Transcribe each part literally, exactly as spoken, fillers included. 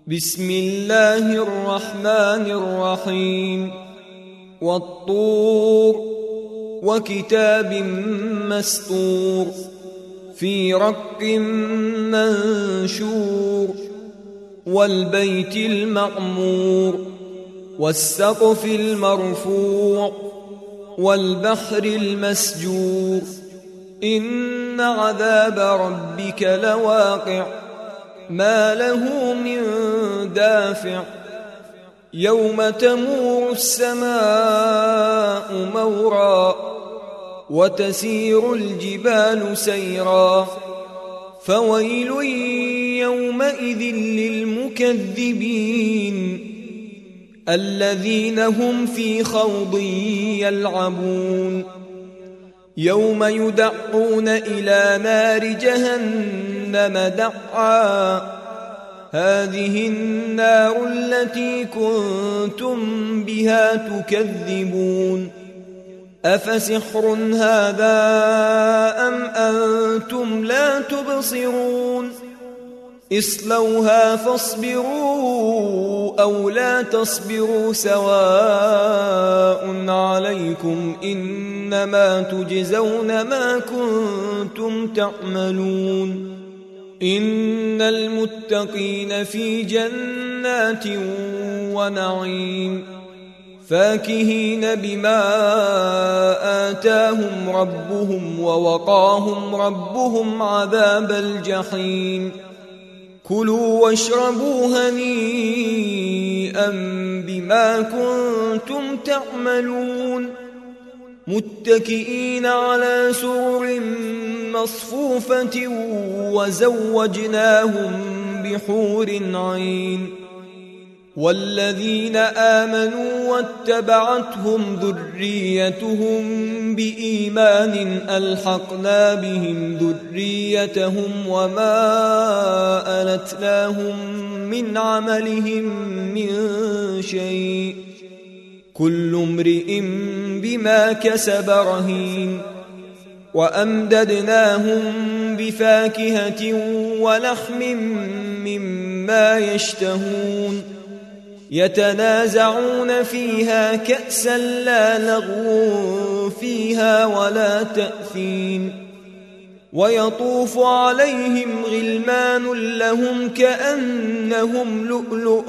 بسم الله الرحمن الرحيم والطور وكتاب مسطور في رق منشور والبيت المعمور والسقف المرفوع والبحر المسجور إن عذاب ربك لواقع ما له من دافع يوم تمور السماء مورا وتسير الجبال سيرا فويل يومئذ للمكذبين الذين هم في خوض يلعبون يوم يدعون إلى نار جهنم دعا هذه النار التي كنتم بها تكذبون أفسحر هذا أم أنتم لا تبصرون اصلوها فاصبروا أو لا تصبروا سواء عليكم إنما تجزون ما كنتم تعملون إن المتقين في جنات ونعيم فاكهين بما آتاهم ربهم ووقاهم ربهم عذاب الجحيم كلوا واشربوا هنيئا بما كنتم تعملون متكئين على سرر مصفوفة وزوجناهم بحور عين والذين آمنوا واتبعتهم ذريتهم بإيمان ألحقنا بهم ذريتهم وما ألتناهم من عملهم من شيء كل امرئ بما كسب رهين وأمددناهم بفاكهة ولحم مما يشتهون يتنازعون فيها كأسا لا لغو فيها ولا تأثيم ويطوف عليهم غلمان لهم كأنهم لؤلؤ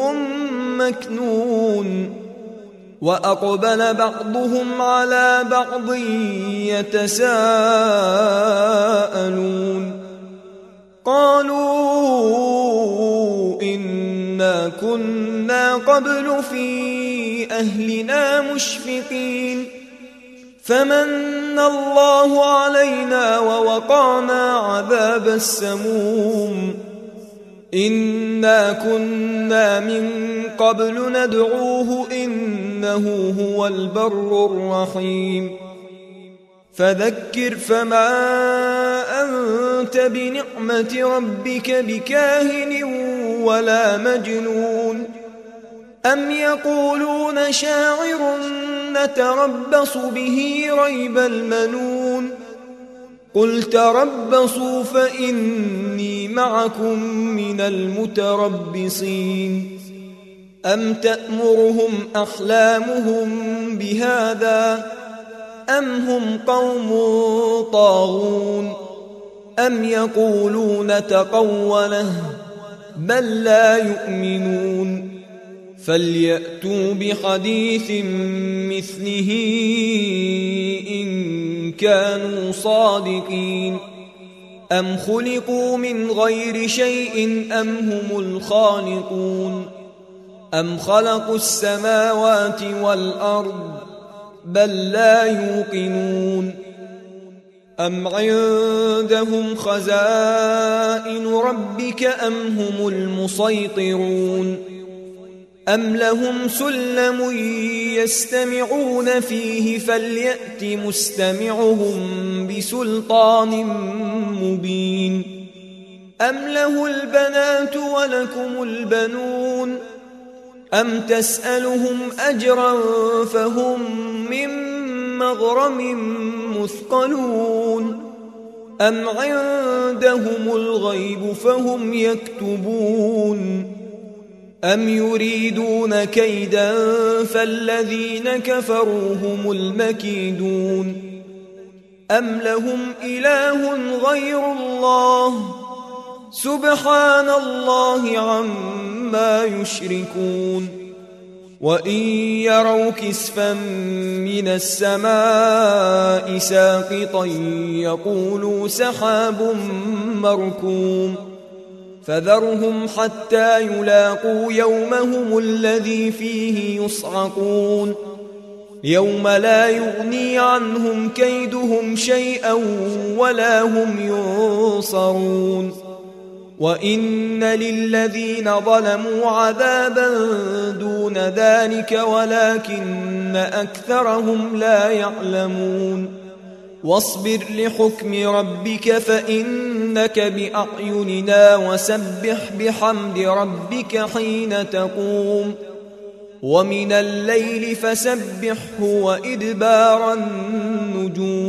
مكنون وأقبل بعضهم على بعض يتساءلون قالوا إنا كنا قبل في أهلنا مشفقين فمن الله علينا ووقانا عذاب السموم إنا كنا من قبل ندعوه إنه هو البر الرحيم فذكر فما أنت بنعمة ربك بكاهن ولا مجنون أم يقولون شاعر نتربص به ريب المنون قل تربصوا فإني معكم من المتربصين أم تأمرهم أحلامهم بهذا أم هم قوم طاغون أم يقولون تقوله بل لا يؤمنون فليأتوا بحديث مثله إن كانوا صادقين أم خلقوا من غير شيء أم هم الخالقون أم خلقوا السماوات والأرض بل لا يوقنون أم عندهم خزائن ربك أم هم المسيطرون أم لهم سلم يستمعون فيه فليأت مستمعهم بسلطان مبين أم له البنات ولكم البنون أم تسألهم أجرا فهم من مغرم مثقلون أم عندهم الغيب فهم يكتبون أم يريدون كيدا فالذين كفروا هم المكيدون أم لهم إله غير الله سبحان الله عما يشركون وإن يروا كسفا من السماء ساقطا يقولوا سحاب مركوم فذرهم حتى يلاقوا يومهم الذي فيه يصعقون يوم لا يغني عنهم كيدهم شيئا ولا هم ينصرون وإن للذين ظلموا عذابا دون ذلك ولكن أكثرهم لا يعلمون واصبر لحكم ربك فإنك بأعيننا وسبح بحمد ربك حين تقوم ومن الليل فسبحه وإدبار النجوم